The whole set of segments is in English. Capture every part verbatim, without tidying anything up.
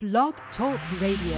Blog Talk Radio.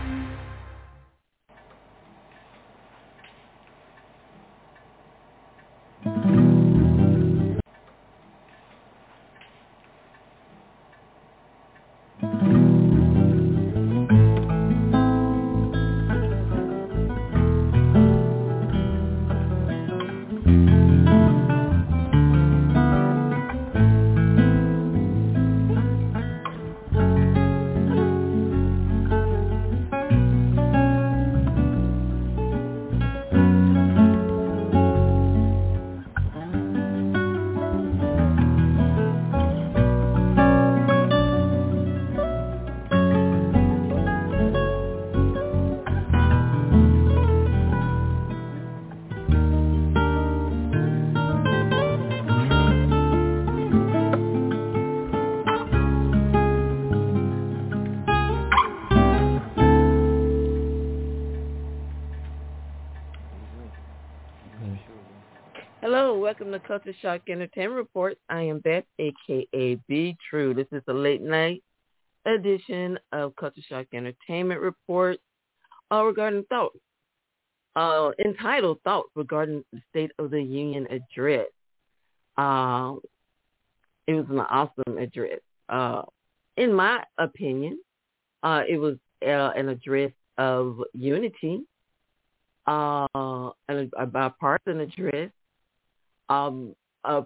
Welcome to Culture Shock Entertainment Report. I am Beth, a k a. B True. This is the late night edition of Culture Shock Entertainment Report uh, regarding thoughts, uh, entitled Thoughts Regarding the State of the Union Address. Uh, it was an awesome address. Uh, in my opinion, uh, it was uh, an address of unity, uh, and a, a bipartisan address. Um, a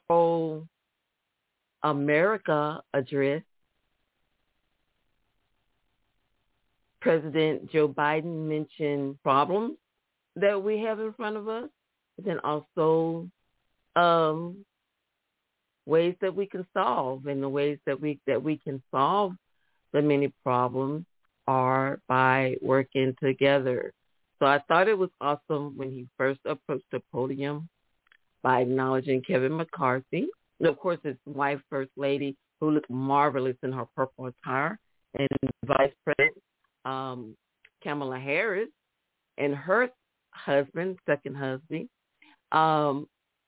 pro-America address. President Joe Biden mentioned problems that we have in front of us, but then also um, ways that we can solve, and the ways that we that we can solve the many problems are by working together. So I thought it was awesome when he first approached the podium by acknowledging Kevin McCarthy, and of course his wife, First Lady, who looked marvelous in her purple attire, and Vice President um, Kamala Harris and her husband, second husband. Um,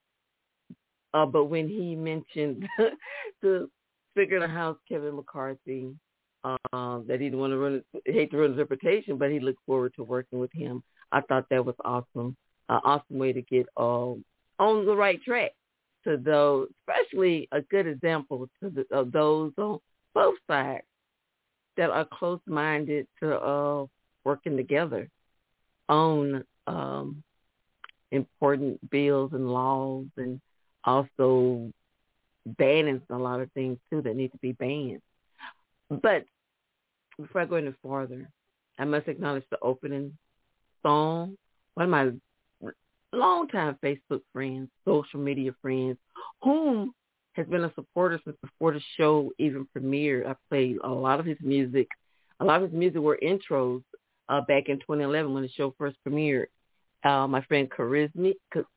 uh, but when he mentioned the Speaker of the House, Kevin McCarthy, uh, that he didn't want to run, hate to run his reputation, but he looked forward to working with him. I thought that was awesome, an awesome way to get all. Um, on the right track to those, especially a good example to the, of those on both sides that are close-minded to uh, working together on um, important bills and laws, and also banning a lot of things, too, that need to be banned. But before I go any farther, I must acknowledge the opening song. One of my longtime Facebook friends, social media friends, whom has been a supporter since before the show even premiered. I played a lot of his music. A lot of his music were intros uh, back in twenty eleven when the show first premiered. Uh, my friend Charizmi,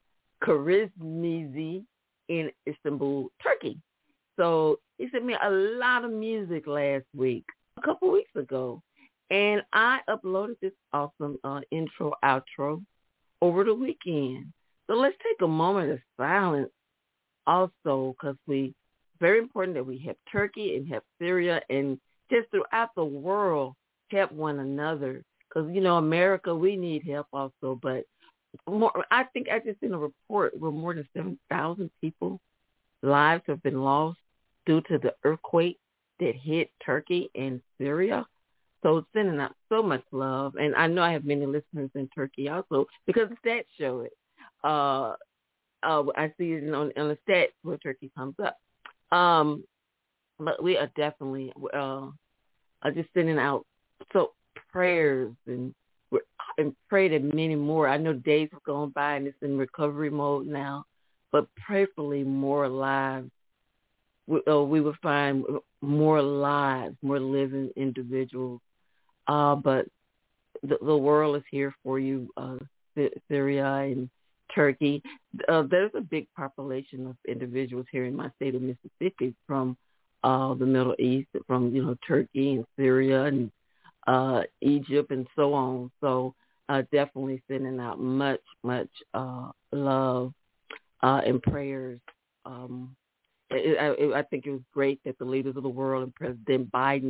Charizmizi in Istanbul, Turkey. So he sent me a lot of music last week, a couple weeks ago, and I uploaded this awesome uh, intro, outro over the weekend. So let's take a moment of silence also, because we very important that we help Turkey and help Syria and just throughout the world help one another, because, you know, America, we need help also. But more, I think I just seen a report where more than seven thousand people lives have been lost due to the earthquake that hit Turkey and Syria. So sending out so much love. And I know I have many listeners in Turkey also, because the stats show it. Uh, uh, I see it on, on the stats where Turkey comes up. Um, but we are definitely uh, are just sending out so prayers and and pray that many more. I know days have gone by and it's in recovery mode now, but prayerfully more lives. We, uh, we will find more lives, more living individuals. Uh, but the, the world is here for you, uh, Syria and Turkey. Uh, there's a big population of individuals here in my state of Mississippi from uh, the Middle East, from, you know, Turkey and Syria and uh, Egypt and so on. So uh, definitely sending out much, much uh, love uh, and prayers. Um, it, I, I think it was great that the leaders of the world and President Biden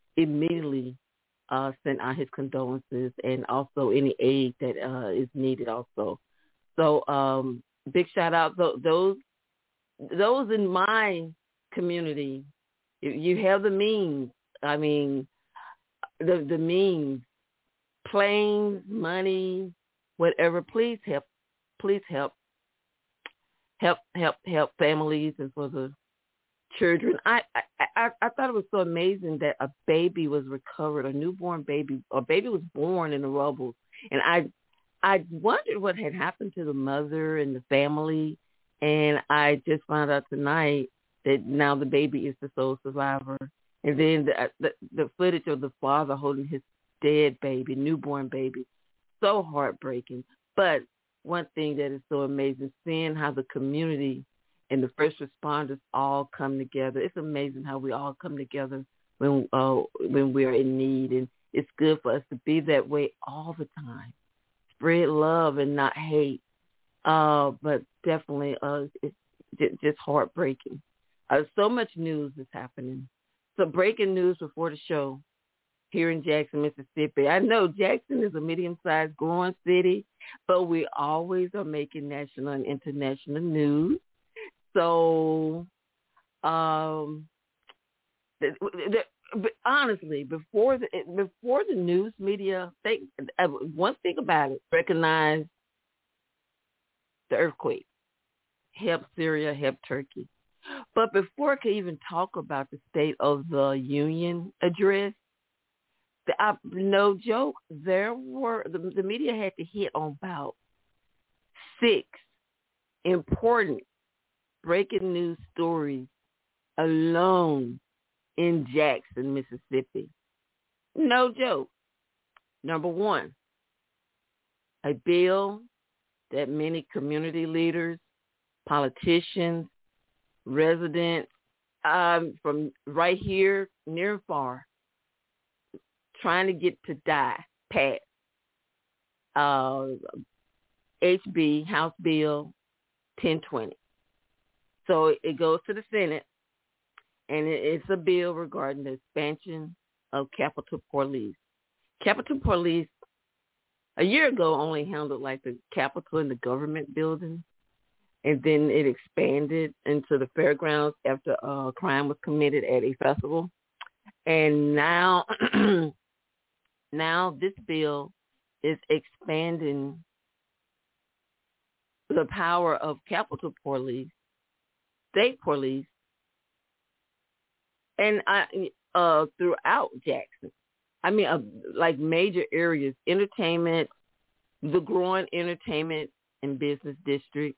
immediately uh, sent out his condolences and also any aid that uh, is needed also. So um, big shout out to those those in my community. If you have the means, I mean, the the means, planes, money, whatever. Please help. Please help. Help, help, help families and for the children. I, I, I, I thought it was so amazing that a baby was recovered, a newborn baby, a baby was born in the rubble, and I, I wondered what had happened to the mother and the family, and I just found out tonight that now the baby is the sole survivor, and then the the, the footage of the father holding his dead baby, newborn baby, so heartbreaking. But one thing that is so amazing, seeing how the community and the first responders all come together. It's amazing how we all come together when uh, when we're in need, and it's good for us to be that way all the time. Spread love and not hate, uh, but definitely uh, it's just heartbreaking. Uh, so much news is happening. So breaking news before the show here in Jackson, Mississippi. I know Jackson is a medium-sized growing city, but we always are making national and international news. So, um, the, the, but honestly, before the before the news media, they, uh, one thing about it, recognize the earthquake, help Syria, help Turkey. But before I could even talk about the State of the Union address, the, uh, no joke, there were the, the media had to hit on about six important breaking news stories alone in Jackson, Mississippi. No joke. Number one, a bill that many community leaders, politicians, residents um, from right here, near and far, trying to get to die, passed. Uh, H B, House Bill ten twenty. So it goes to the Senate, and it's a bill regarding the expansion of Capitol Police. Capitol Police, a year ago, only handled like the Capitol and the government building, and then it expanded into the fairgrounds after a crime was committed at a festival. And now, now this bill is expanding the power of Capitol Police, state police, and I, uh, throughout Jackson. I mean, uh, like major areas, entertainment, the growing entertainment and business district,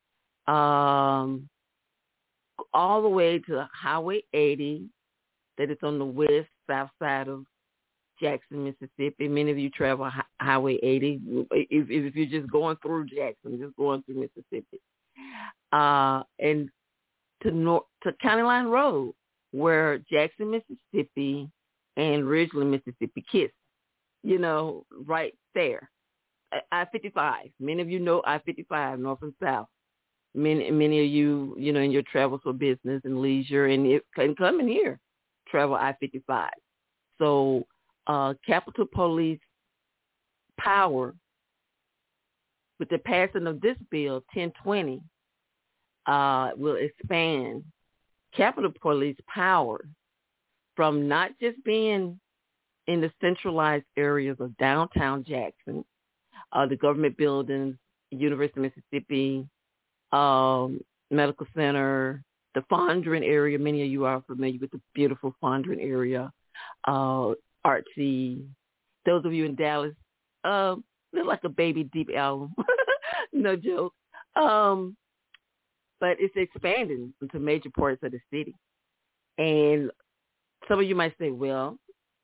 um, all the way to Highway eighty, that is on the west, south side of Jackson, Mississippi. Many of you travel hi- Highway eighty. If, if you're just going through Jackson, just going through Mississippi. Uh, and to North, to County Line Road, where Jackson, Mississippi and Ridgeland, Mississippi kiss, you know, right there. I fifty-five. Many of you know I fifty-five, north and south. Many, many of you, you know, in your travels for business and leisure and it can come in here, travel I fifty-five. So uh, Capitol Police power, with the passing of this bill, ten twenty, uh, will expand Capitol Police power from not just being in the centralized areas of downtown Jackson, uh, the government buildings, University of Mississippi, um, Medical Center, the Fondren area. Many of you are familiar with the beautiful Fondren area, uh, artsy. Those of you in Dallas, uh, look like a baby Deep album. No joke. Um, but it's expanding into major parts of the city. And some of you might say, well,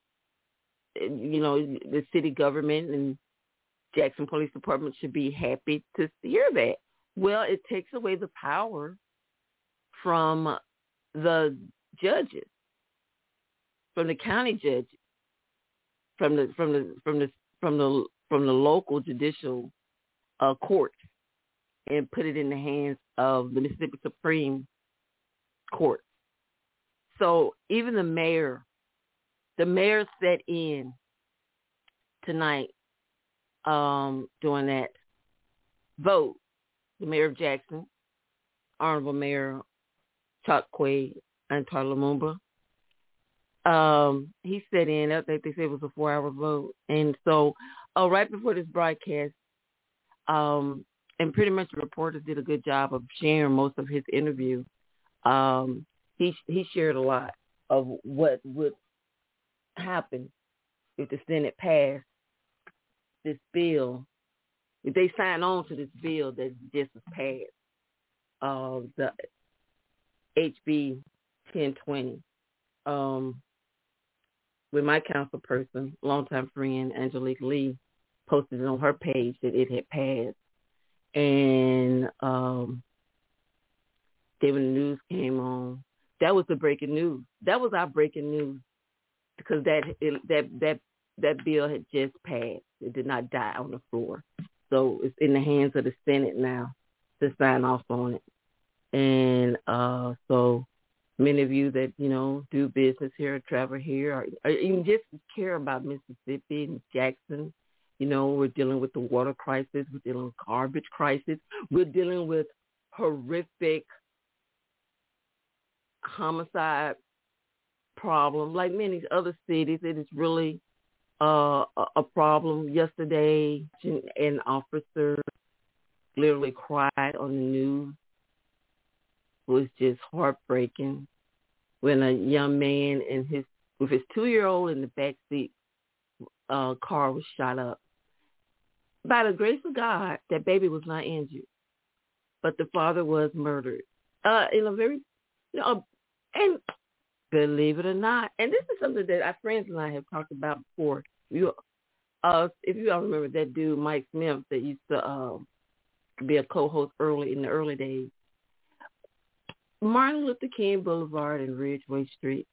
you know, the city government and Jackson Police Department should be happy to hear that. Well, it takes away the power from the judges, from the county judges, from the from the from the from the from the local judicial uh, court, and put it in the hands of the Mississippi Supreme Court. So even the mayor the mayor sat in tonight um, during that vote. The mayor of Jackson, Honorable Mayor Chokwe Antar Lumumba. Um, he sat in. I think they said it was a four-hour vote, and so uh, right before this broadcast, um, and pretty much the reporters did a good job of sharing most of his interview. Um, he he shared a lot of what would happen if the Senate passed this bill, if they sign on to this bill that just was passed, uh, the H B ten twenty. Um, with my council person, longtime friend Angelique Lee, posted it on her page that it had passed. And um, then when the news came on, that was the breaking news. That was our breaking news because that it, that that that bill had just passed. It did not die on the floor, so it's in the hands of the Senate now to sign off on it. And uh, so many of you that you know do business here, travel here, or, or even just care about Mississippi and Jackson. You know, we're dealing with the water crisis. We're dealing with garbage crisis. We're dealing with horrific homicide problem. Like many other cities, it is really uh, a, a problem. Yesterday, an officer literally cried on the news. It was just heartbreaking when a young man and his with his two-year-old in the back seat uh, car was shot up. By the grace of God, that baby was not injured, but the father was murdered uh, in a very, you know, and believe it or not, and this is something that our friends and I have talked about before. You, uh, if you all remember that dude Mike Smith that used to uh, be a co-host early in the early days, Martin Luther King Boulevard and Ridgeway Street,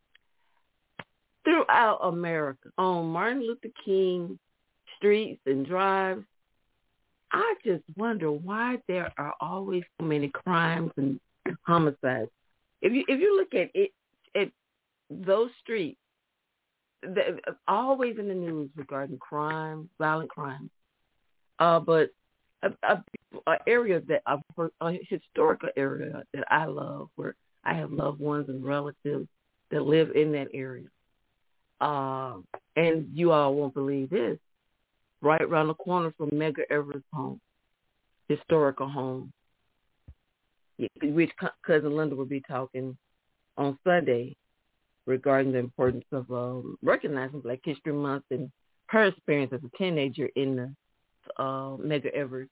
throughout America, on Martin Luther King streets and drives, I just wonder why there are always so many crimes and homicides. If you if you look at it, at those streets, they're always in the news regarding crime, violent crime. Uh, but a, a, a area that a, a historical area that I love, where I have loved ones and relatives that live in that area. Um, and you all won't believe this. Right around the corner from Medgar Evers' home, historical home, which Cousin Linda will be talking on Sunday regarding the importance of um, recognizing Black History Month and her experience as a teenager in the uh, Medgar Evers.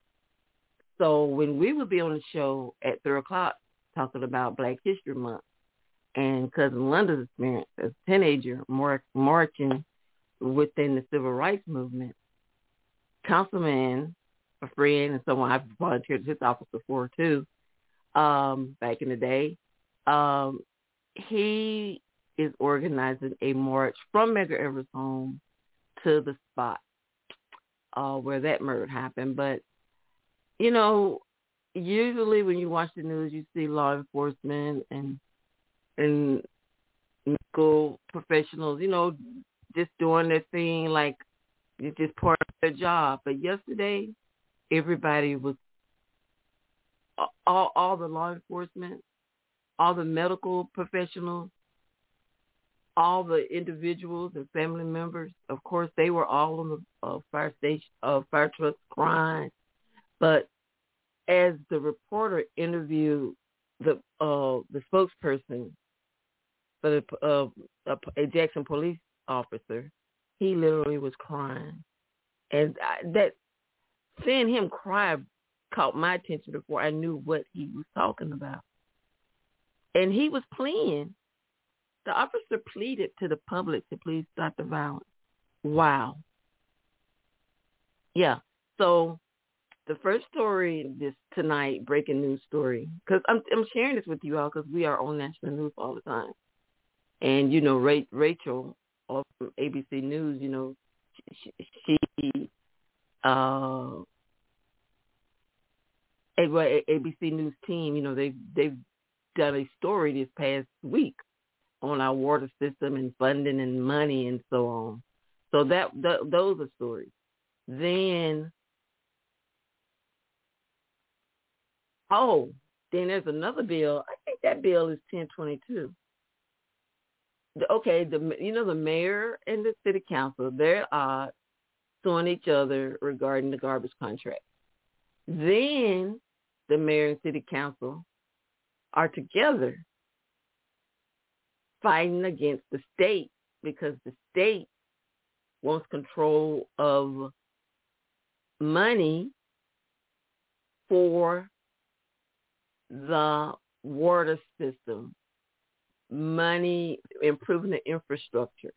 So when we will be on the show at three o'clock talking about Black History Month and Cousin Linda's experience as a teenager mar- marching within the civil rights movement, Councilman, a friend, and someone I've volunteered at his office before too, um, back in the day, um, he is organizing a march from Medgar Evers' home to the spot uh, where that murder happened. But, you know, usually when you watch the news, you see law enforcement and and medical professionals, you know, just doing their thing like it's just part of their job. But yesterday, everybody was, all, all the law enforcement, all the medical professionals, all the individuals and family members, of course, they were all on the uh, fire station, uh, fire trucks crying. But as the reporter interviewed the uh, the spokesperson for the uh, a, a Jackson police officer, he literally was crying. And I, that seeing him cry caught my attention before I knew what he was talking about. And he was pleading. The officer pleaded to the public to please stop the violence. Wow. Yeah. So the first story this tonight, breaking news story, because I'm, I'm sharing this with you all because we are on national news all the time. And, you know, Ray, Rachel of A B C News, you know, she, she uh, A B C News team, you know, they they've done a story this past week on our water system and funding and money and so on. So that, that those are stories. Then, oh, then there's another bill. I think that bill is ten twenty-two. The, okay, the you know the mayor and the city council, they're uh, suing each other regarding the garbage contract. Then the mayor and city council are together fighting against the state because the state wants control of money for the water system, money improving the infrastructure.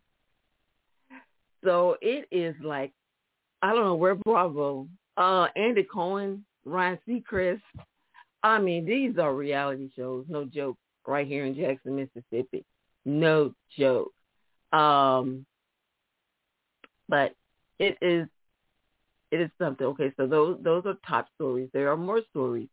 So it is like, I don't know where Bravo, uh, Andy Cohen, Ryan Seacrest. I mean, these are reality shows, no joke, right here in Jackson, Mississippi. No joke. Um, but it is it is something. Okay, so those those are top stories. There are more stories.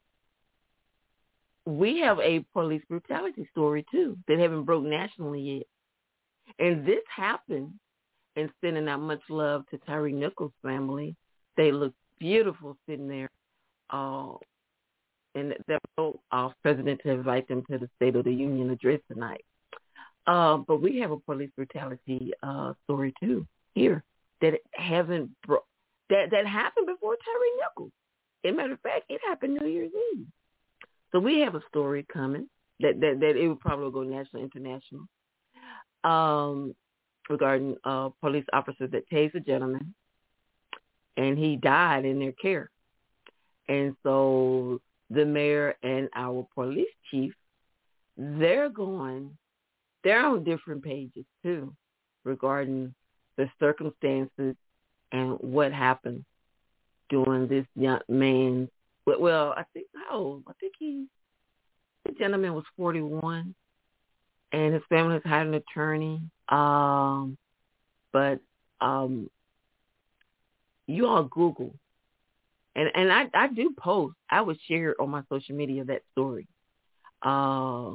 We have a police brutality story, too, that haven't broke nationally yet. And this happened, and sending out much love to Tyre Nichols' family. They look beautiful sitting there. Uh, and they're so uh, president to invite them to the State of the Union address tonight. Uh, but we have a police brutality uh, story, too, here that haven't bro- that, that happened before Tyre Nichols. As a matter of fact, it happened New Year's Eve. So we have a story coming that, that, that it will probably go national, international, um, regarding a police officer that tased a gentleman, and he died in their care. And so the mayor and our police chief, they're going, they're on different pages, too, regarding the circumstances and what happened during this young man's, well, I think, oh, I think he, the gentleman was forty-one, and his family has hired an attorney. Um, but um, you all Google, and and I, I do post. I would share on my social media that story. Uh,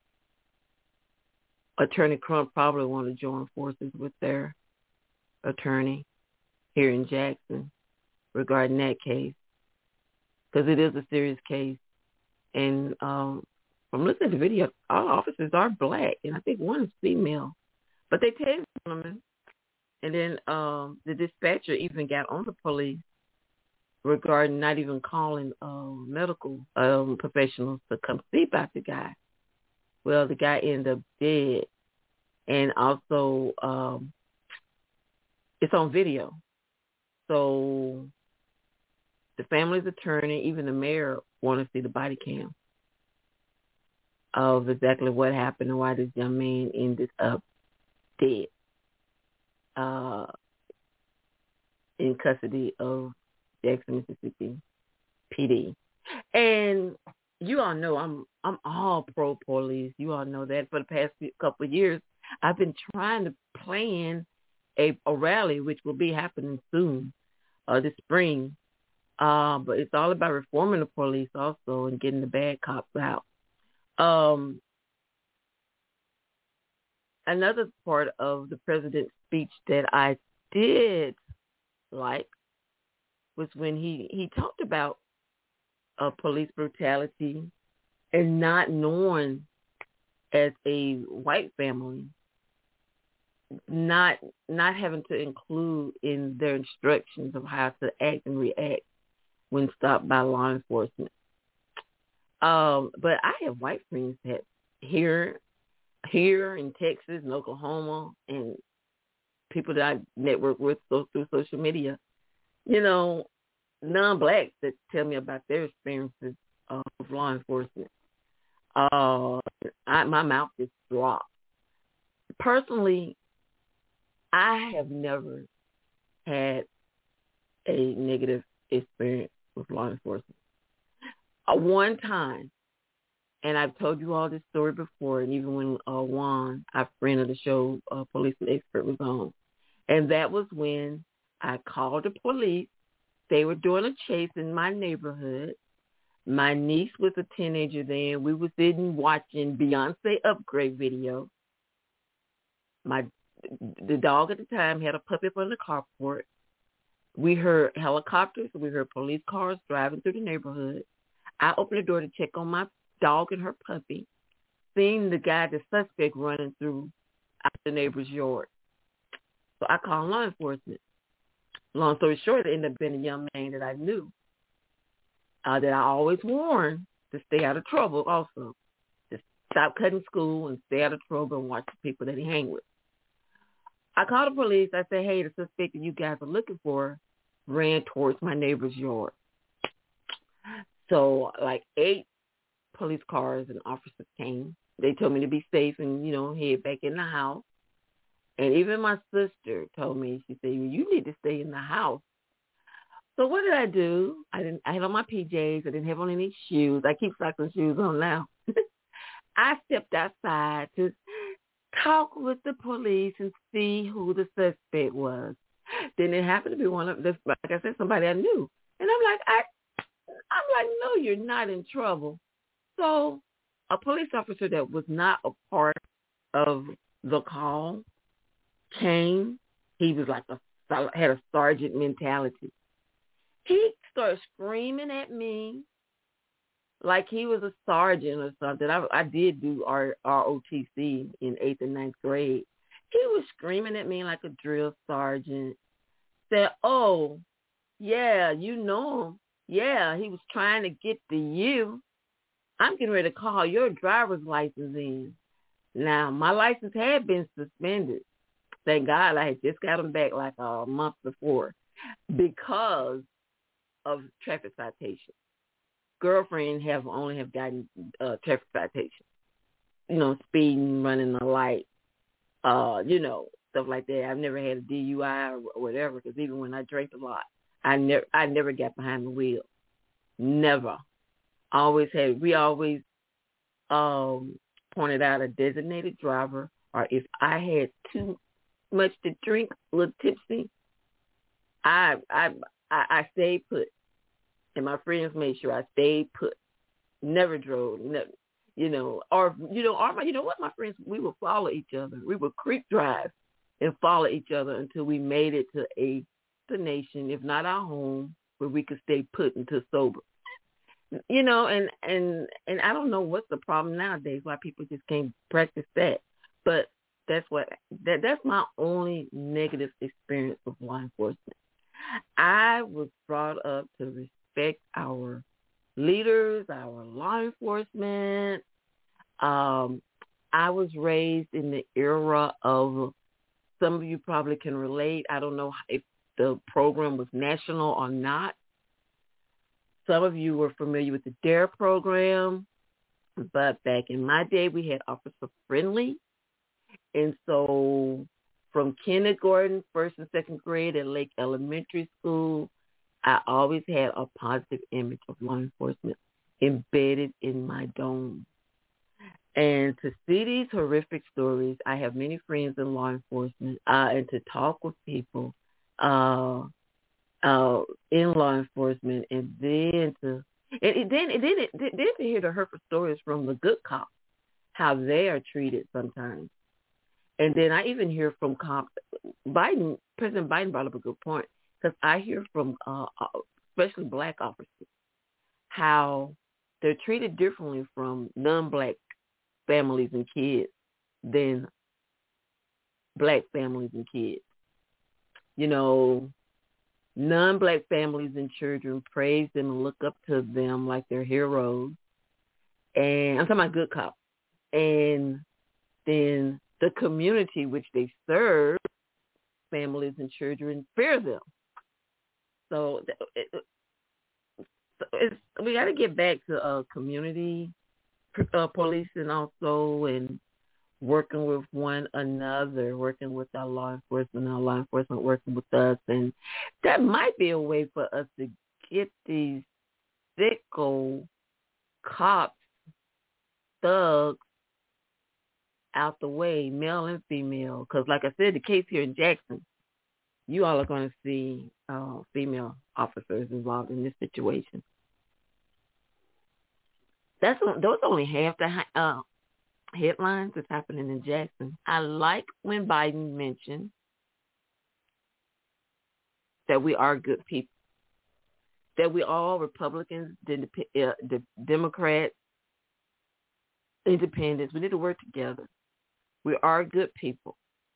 Attorney Crump probably want to join forces with their attorney here in Jackson regarding that case, because it is a serious case. And um, from looking at the video, all officers are black, and I think one is female. But they tased the woman, and then um, the dispatcher even got on the police regarding not even calling uh, medical um, professionals to come see about the guy. Well, the guy ended up dead, and also um, it's on video. So the family's attorney, even the mayor, want to see the body cam of exactly what happened and why this young man ended up dead uh, in custody of Jackson, Mississippi P D. And you all know I'm I'm all pro police. You all know that. For the past few, couple of years, I've been trying to plan a, a rally, which will be happening soon, uh, this spring. Uh, but it's all about reforming the police also and getting the bad cops out. Um, another part of the president's speech that I did like was when he, he talked about uh, police brutality and not knowing, as a white family, not not having to include in their instructions of how to act and react when stopped by law enforcement. Um, but I have white friends that here, here in Texas and Oklahoma, and people that I network with so, through social media, you know, non-blacks that tell me about their experiences uh, with law enforcement. Uh, I, my mouth just dropped. Personally, I have never had a negative experience with law enforcement. Uh, one time, and I've told you all this story before, and even when uh, Juan, our friend of the show, uh, Police Expert, was on, and that was when I called the police. They were doing a chase in my neighborhood. My niece was a teenager then. We were sitting watching Beyonce Upgrade video. My the dog at the time had a puppy up on the carport. We heard helicopters. We heard police cars driving through the neighborhood. I opened the door to check on my dog and her puppy, seeing the guy, the suspect, running through out the neighbor's yard. So I called law enforcement. Long story short, it ended up being a young man that I knew, uh, that I always warned to stay out of trouble also. Just stop cutting school and stay out of trouble and watch the people that he hang with. I called the police. I said, hey, the suspect that you guys are looking for ran towards my neighbor's yard. So like eight police cars and officers came. They told me to be safe and, you know, head back in the house. And even my sister told me, she said, you need to stay in the house. So what did I do? I didn't. I had on my P Js. I didn't have on any shoes. I keep socks and shoes on now. I stepped outside to talk with the police and see who the suspect was. Then it happened to be one of, like I said, somebody I knew. And I'm like, I, I'm like, no, you're not in trouble. So a police officer that was not a part of the call came. He was like a, had a sergeant mentality. He started screaming at me like he was a sergeant or something. I, I did do R, R O T C in eighth and ninth grade. He was screaming at me like a drill sergeant. Said, oh, yeah, you know him. Yeah, he was trying to get to you. I'm getting ready to call your driver's license in. Now, my license had been suspended. Thank God I had just got them back like a month before because of traffic citation. Girlfriend have only have gotten uh, traffic citation. You know, speeding, running the light, uh, you know, stuff like that. I've never had a D U I or whatever because even when I drank a lot, I never, I never got behind the wheel. Never. Always had. We always um, pointed out a designated driver, or if I had too much to drink, a little tipsy, I, I, I, I stayed put. And my friends made sure I stayed put. Never drove, never, you know, or, you know, or, you know what, my friends, we would follow each other. We would creek drive and follow each other until we made it to a destination, if not our home, where we could stay put until sober. You know, and, and, and I don't know what's the problem nowadays, why people just can't practice that. But that's what, that that's my only negative experience with law enforcement. I was brought up to respect our leaders, our law enforcement. Um, I was raised in the era of, some of you probably can relate. I don't know if the program was national or not. Some of you were familiar with the DARE program, but back in my day, we had Officer Friendly. And so from kindergarten, first and second grade at Lake Elementary School, I always had a positive image of law enforcement embedded in my dome. And to see these horrific stories, I have many friends in law enforcement, uh, and to talk with people uh, uh, in law enforcement, and then to and it, then it, then it, then to hear the hurtful stories from the good cops, how they are treated sometimes. And then I even hear from cops. Biden, President Biden brought up a good point, because I hear from uh, especially black officers how they're treated differently from non-black families and kids than black families and kids. You know, non-black families and children praise them and look up to them like they're heroes. And I'm talking about good cops. And then the community which they serve, families and children, fear them. So it, it's, we got to get back to uh, community uh, policing also, and working with one another, working with our law enforcement, our law enforcement working with us. And that might be a way for us to get these sicko cops, thugs, out the way, male and female. Because like I said, the case here in Jackson, you all are going to see uh, female officers involved in this situation. That's those only half the uh, headlines that's happening in Jackson. I like when Biden mentioned that we are good people, that we all Republicans, the, uh, the Democrats, independents, we need to work together. We are good people.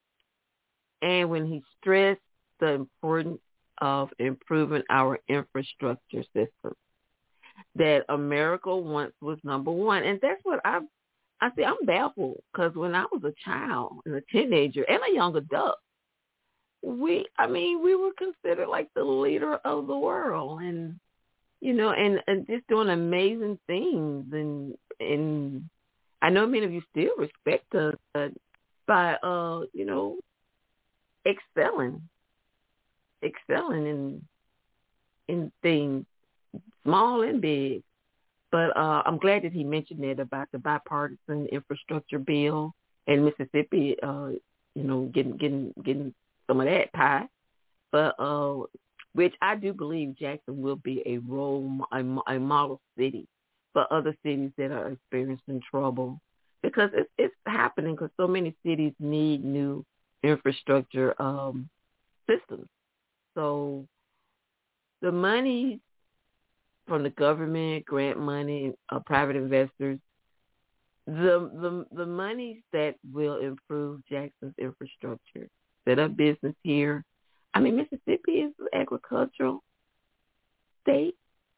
And when he stressed the importance of improving our infrastructure system, that America once was number one. And that's what I I say I'm baffled, because when I was a child and a teenager and a young adult, we, I mean, we were considered like the leader of the world, and, you know, and, and just doing amazing things. And, and I know many of you still respect us uh, by, uh, you know, excelling, excelling in, in things, small and big. But uh, I'm glad that he mentioned that about the bipartisan infrastructure bill and Mississippi, uh, you know, getting getting getting some of that pie. But uh, which I do believe Jackson will be a role, a, a model city for other cities that are experiencing trouble, because it's it's happening, because so many cities need new infrastructure um, systems. So the money from the government, grant money, uh, private investors, the the the monies that will improve Jackson's infrastructure, set up business here. I mean, Mississippi is an agricultural state,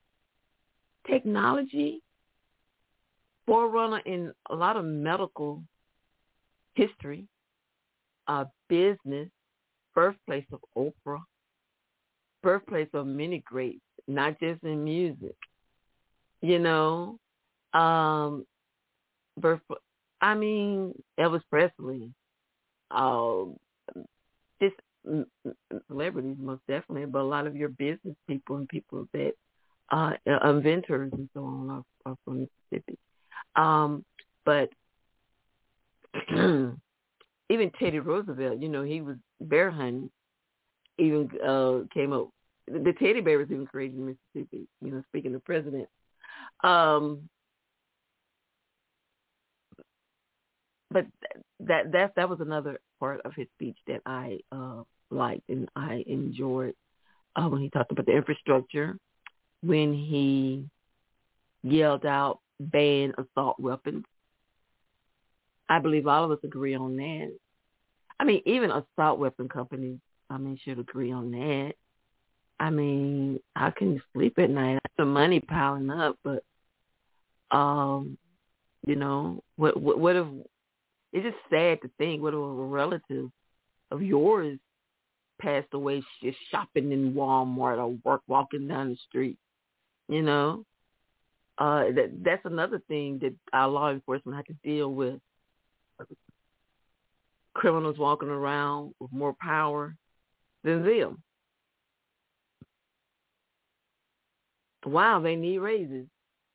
technology, forerunner in a lot of medical history, uh, business, birthplace of Oprah, birthplace of many greats, not just in music, you know. Um, birth, I mean, Elvis Presley, uh, just celebrities most definitely, but a lot of your business people and people that, uh, inventors and so on are, are from Mississippi. Um, but even Teddy Roosevelt, you know, he was bear hunting, even uh, came up. The teddy bear was even created in Mississippi, you know, speaking of president. Um, but that that that was another part of his speech that I uh, liked and I enjoyed, uh, when he talked about the infrastructure, when he yelled out, ban assault weapons. I believe all of us agree on that. I mean, even assault weapon companies, I mean, should agree on that. I mean, how can you sleep at night? The money piling up, but, um, you know, what, what, what if, it's just sad to think, what if a relative of yours passed away just shopping in Walmart or work walking down the street, you know? Uh, that that's another thing that our law enforcement have to deal with. Criminals walking around with more power than them. Wow, they need raises.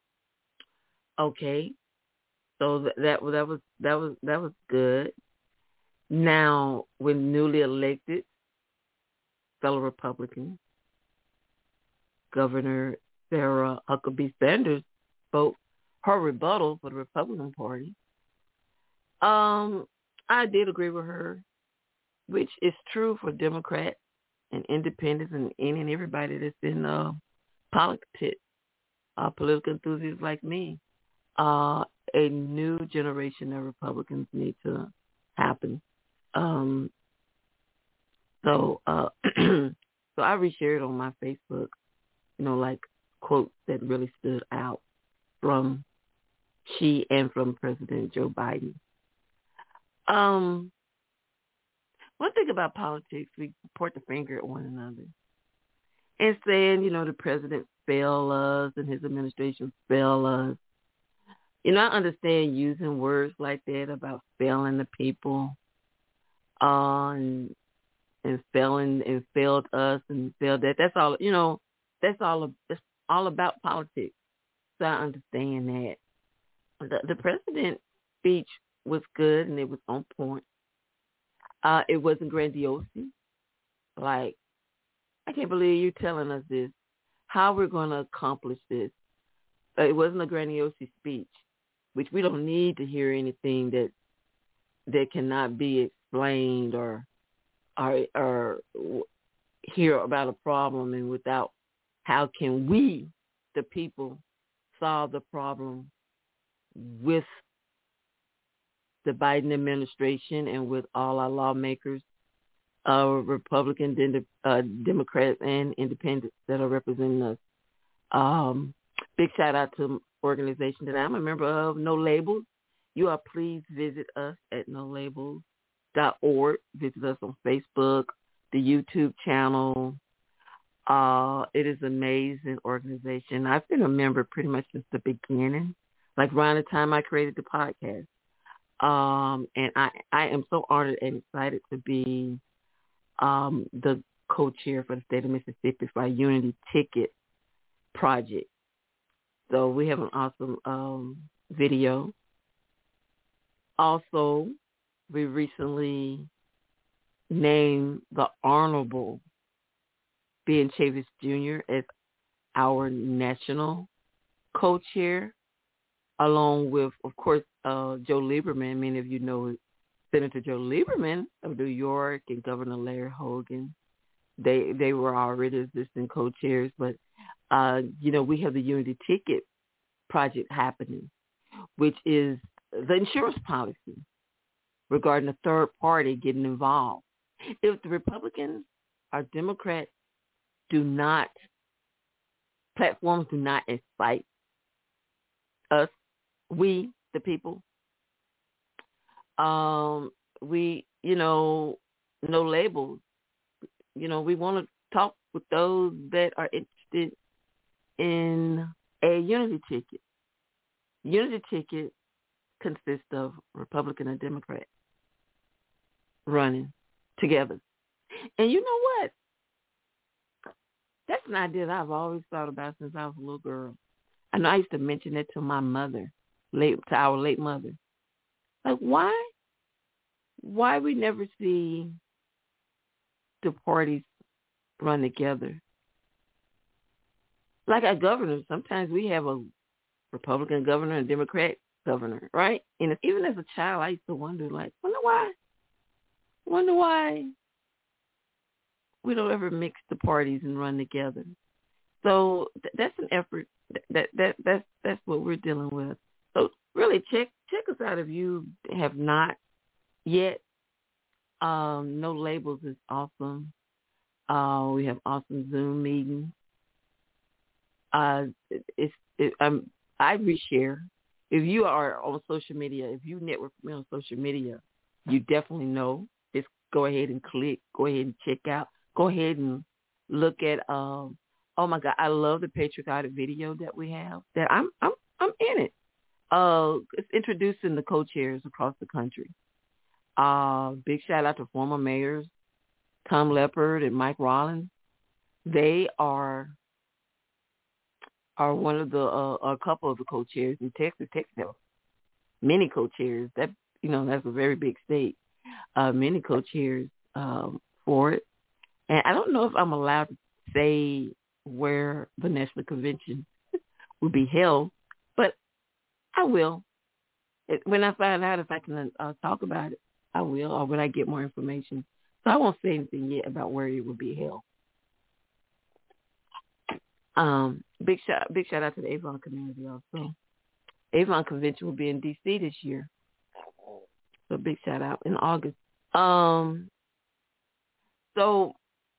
Okay, so that that, that was that was that was good. Now, when newly elected fellow Republican Governor Sarah Huckabee Sanders spoke her rebuttal for the Republican Party, um, I did agree with her, which is true for Democrats and independents and any and everybody that's in uh, politics, uh, political enthusiasts like me. Uh, a new generation of Republicans need to happen. Um, so, uh, so I reshared on my Facebook, you know, like quotes that really stood out from she and from President Joe Biden. Um, one thing about politics, we point the finger at one another and saying, you know, the president failed us and his administration failed us. You know, I understand using words like that about failing the people, uh, and, and failing and failed us and failed that. That's all. You know, that's all. It's all about politics. So I understand that. The, the president's speech was good and it was on point. Uh, it wasn't grandiose. Like, I can't believe you're telling us this. How we're going to accomplish this? Uh, it wasn't a grandiose speech. which we don't need to hear anything that that cannot be explained or or, or hear about a problem and without how can we, the people, solve the problem with the Biden administration and with all our lawmakers, uh, Republicans, uh, Democrats, and independents that are representing us. Um, big shout out to the organization that I'm a member of, No Labels. You are please visit us at no labels dot org. Visit us on Facebook, the YouTube channel. Uh, it is an amazing organization. I've been a member pretty much since the beginning, like around the time I created the podcast. Um, and I, I am so honored and excited to be um, the co-chair for the state of Mississippi for our Unity Ticket project. So we have an awesome um, video. Also, we recently named the Honorable Ben Chavis Junior as our national co-chair, along with, of course, uh, Joe Lieberman. Many of you know Senator Joe Lieberman of New York and Governor Larry Hogan. They they were already existing co-chairs, but, uh, you know, we have the Unity Ticket project happening, which is the insurance policy regarding a third party getting involved. If the Republicans or Democrats do not, platforms do not incite us, we, the people, um, we, you know, no labels, you know, we want to talk with those that are interested in a Unity Ticket. Unity Ticket consists of Republican and Democrat running together. And you know what? That's an idea that I've always thought about since I was a little girl. I know I used to mention it to my mother, late to our late mother. Like, why? Why we never see the parties run together? Like our governors, sometimes we have a Republican governor and Democrat governor, right? And even as a child, I used to wonder, like, wonder why? Wonder why we don't ever mix the parties and run together. So th- that's an effort. That that that's that's what we're dealing with. So really, check check us out if you have not yet. Um, No Labels is awesome. Uh, we have awesome Zoom meetings. Uh, it, it's it, um, I reshare. If you are on social media, if you network with me on social media, you definitely know. Just go ahead and click. Go ahead and check out. Go ahead and look at. Um, oh my God, I love the patriotic video that we have. That I'm I'm I'm in it. Uh, it's introducing the co-chairs across the country. Uh, big shout out to former mayors Tom Leopard and Mike Rollins. They are are one of the uh, a couple of the co-chairs in Texas. Texas have many co-chairs. That you know that's a very big state. Uh, many co-chairs um, for it, and I don't know if I'm allowed to say where the national convention will be held, but I will. It, when I find out if I can uh, talk about it, I will, or when I get more information. So I won't say anything yet about where it will be held. Um, big shout, big shout out to the Avon community also. Avon convention will be in D C this year, so big shout out in August. Um, so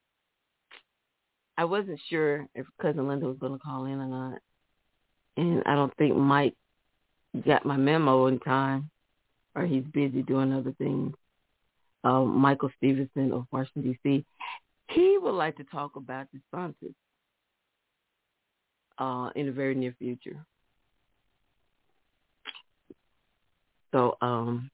I wasn't sure if Cousin Linda was going to call in or not, and I don't think Mike got my memo in time, or he's busy doing other things. Uh, Michael Stevenson of Washington, D C, he would like to talk about the sponsors uh, in the very near future. So um,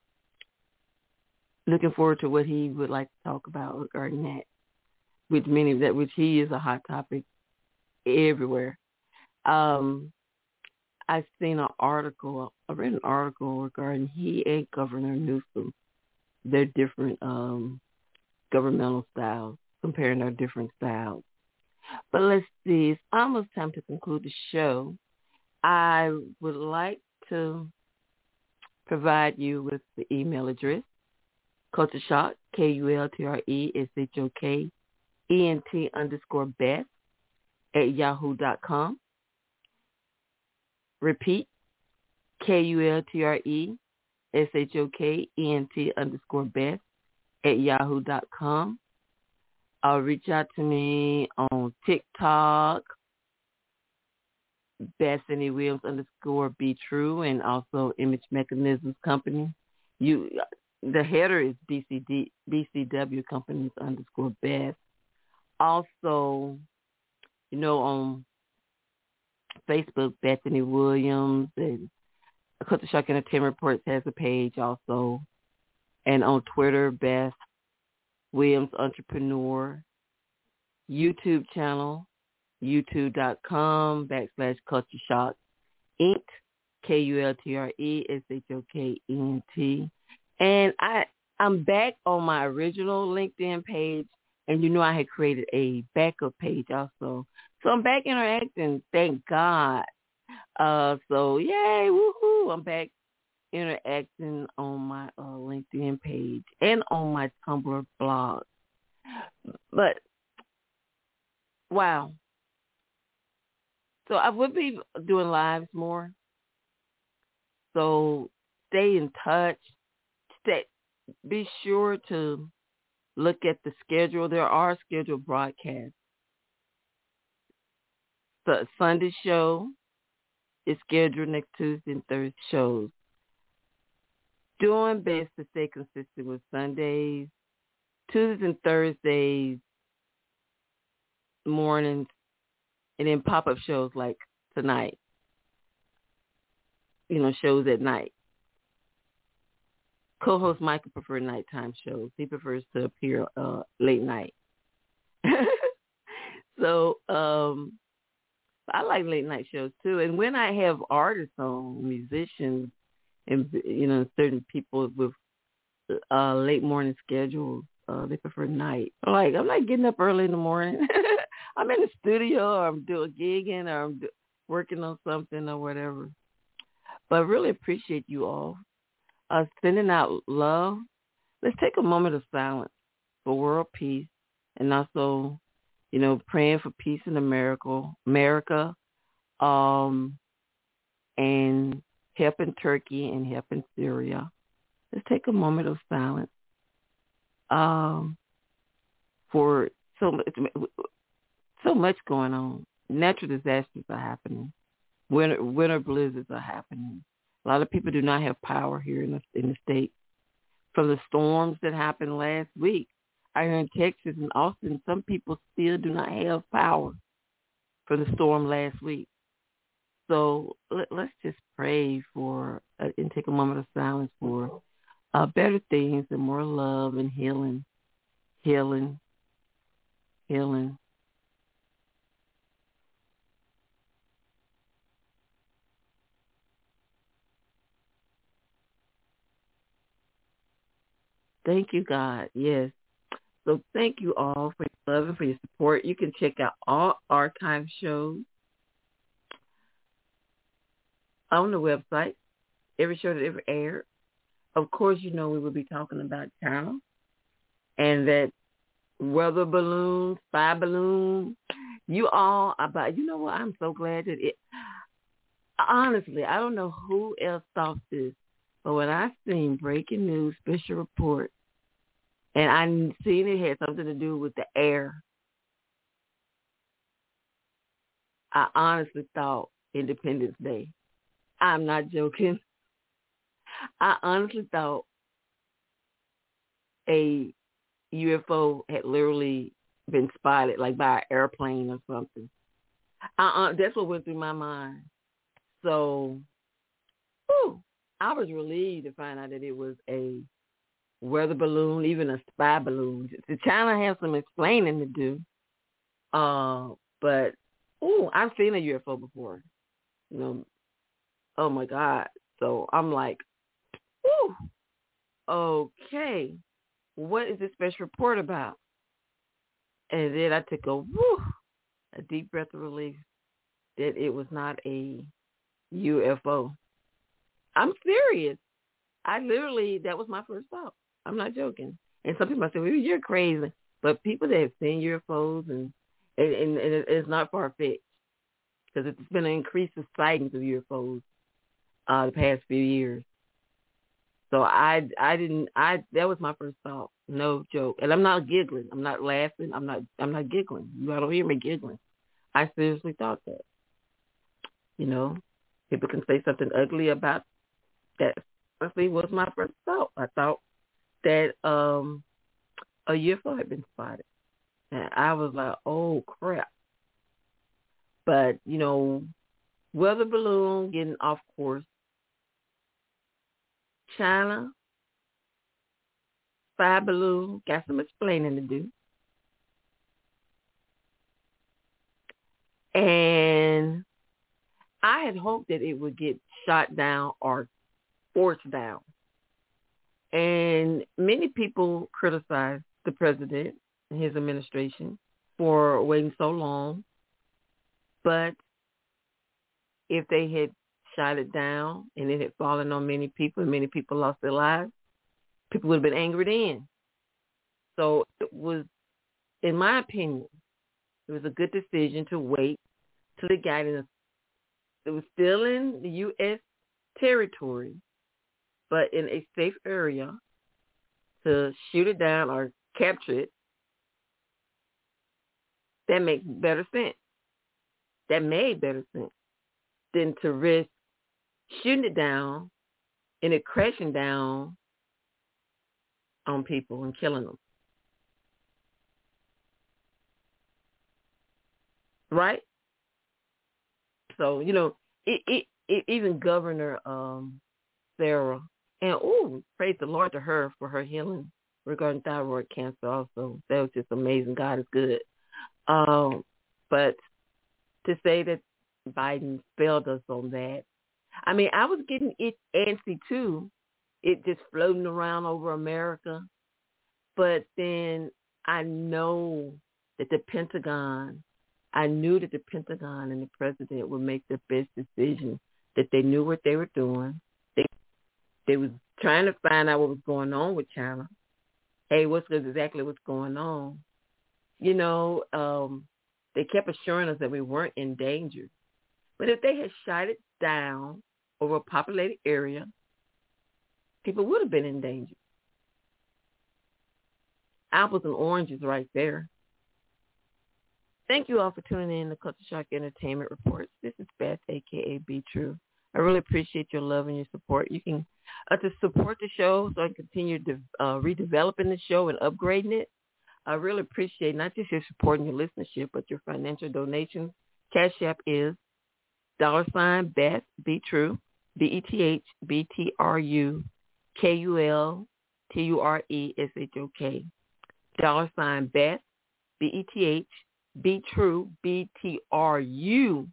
looking forward to what he would like to talk about regarding that, which many that which he is a hot topic everywhere. Um, I've seen an article, I read an article regarding he and Governor Newsom, their different um, governmental styles, comparing their different styles. But let's see, it's almost time to conclude the show. I would like to provide you with the email address, Culture Shock, K U L T R E S H O K E N T underscore Beth at yahoo dot com. Repeat, K U L T R E S H O K E N T underscore Beth at yahoo dot com. Uh, reach out to me on TikTok, Bethany Williams underscore Be True, and also Image Mechanisms Company. You, the header is B C D, B C W Companies underscore Beth. Also, you know, on Facebook, Bethany Williams, and Culture Shock Entertainment Reports has a page also. And on Twitter, Beth Williams Entrepreneur. YouTube channel, youtube.com backslash Culture Shock Inc, K U L T R E S H O K E N T. And I, I'm back on my original LinkedIn page, and you know I had created a backup page also. So I'm back interacting, thank God. Uh, so yay, woohoo, I'm back interacting on my uh, LinkedIn page and on my Tumblr blog. But wow. So I would be doing lives more. So stay in touch. Stay, be sure to look at the schedule. There are scheduled broadcasts. The Sunday show is scheduled next Tuesday and Thursday shows. Doing best to stay consistent with Sundays, Tuesdays and Thursdays mornings, and then pop-up shows like tonight. You know, shows at night. Co-host Michael prefers nighttime shows. He prefers to appear uh, late night. So um, I like late night shows too. And when I have artists on, musicians, and you know, certain people with uh, late morning schedules, uh, they prefer night. Like, I'm not getting up early in the morning. I'm in the studio, or I'm doing gigging, or I'm do- working on something or whatever. But I really appreciate you all uh, sending out love. Let's take a moment of silence for world peace, and also, you know, praying for peace in America, America, um, and helping Turkey and helping Syria. Let's take a moment of silence um, for so much, so much going on. Natural disasters are happening. Winter, winter blizzards are happening. A lot of people do not have power here in the, in the state. From the storms that happened last week, I heard in Texas and Austin, some people still do not have power from the storm last week. So let, let's just pray for uh, and take a moment of silence for uh, better things and more love and healing, healing, healing. Thank you, God. Yes. So thank you all for your love and for your support. You can check out all archive shows on the website, every show that ever aired. Of course, you know we will be talking about China and that weather balloon, spy balloon. You all, about, you know what, I'm so glad that it, honestly, I don't know who else thought this, but when I seen breaking news special report, and I seen it had something to do with the air, I honestly thought Independence Day. I'm not joking. I honestly thought a U F O had literally been spotted, like by an airplane or something. I, uh, that's what went through my mind. So, whew, I was relieved to find out that it was a weather balloon, even a spy balloon. The China has some explaining to do. Uh, but, ooh, I've seen a U F O before. You know, oh my God. So I'm like, ooh, okay, what is this special report about? And then I took a woo, a deep breath of relief that it was not a U F O. I'm serious. I literally, that was my first thought. I'm not joking. And some people might say, well, you're crazy. But people that have seen U F Os, and, and, and, and it's not far-fetched, because it's been an increase of sightings of U F Os uh, the past few years. So I, I didn't, I, that was my first thought. No joke. And I'm not giggling. I'm not laughing. I'm not, I'm not giggling. You don't hear me giggling. I seriously thought that. You know, people can say something ugly about that. Honestly, was my first thought. I thought that um, a U F O had been spotted. And I was like, oh, crap. But, you know, weather balloon getting off course. China, spy balloon, got some explaining to do. And I had hoped that it would get shot down or forced down. And many people criticized the president and his administration for waiting so long. But if they had shot it down and it had fallen on many people and many people lost their lives, people would have been angry then. So it was, in my opinion, it was a good decision to wait till it got in. A, it was still in the U S territory, but in a safe area, to shoot it down or capture it. That makes better sense. That made better sense than to risk shooting it down and it crashing down on people and killing them. Right? So, you know, it, it, it, even Governor um, Sarah, and oh, praise the Lord to her for her healing regarding thyroid cancer also. That was just amazing. God is good. Um, but to say that Biden failed us on that, I mean, I was getting it antsy too, it just floating around over America. But then I know that the Pentagon, I knew that the Pentagon and the president would make the best decision, that they knew what they were doing. They they was trying to find out what was going on with China. Hey, what's exactly what's going on? You know, um, they kept assuring us that we weren't in danger. But if they had shot it down over a populated area, people would have been in danger. Apples and oranges right there. Thank you all for tuning in to Culture Shock Entertainment Reports. This is Beth, a k a. Be True. I really appreciate your love and your support. You can uh, to support the show so I can continue to, uh, redeveloping the show and upgrading it. I really appreciate not just your support and your listenership, but your financial donations. Cash App is dollar sign Beth, Be True, B E T H B T R U K U L T U R E S H O K. Dollar sign Beth, B E T H, Be True, B T R U,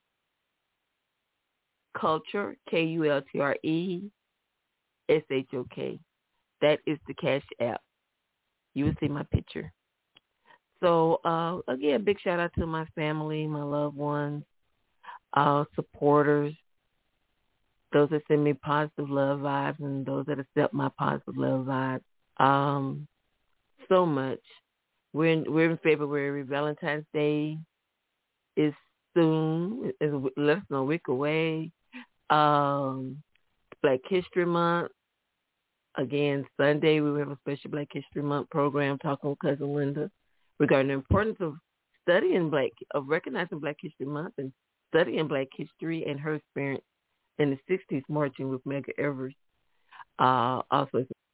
Culture, K U L T R E S H O K. That is the Cash App. You will see my picture. So, uh, again, big shout out to my family, my loved ones, uh, supporters, those that send me positive love vibes and those that accept my positive love vibes. Um, so much. We're in, we're in February. Valentine's Day is soon. It's less than a week away. Um, Black History Month. Again, Sunday we will have a special Black History Month program talking with Cousin Linda regarding the importance of studying Black, of recognizing Black History Month and studying Black history and her experience in the sixties marching with Medgar Evers. Uh, also,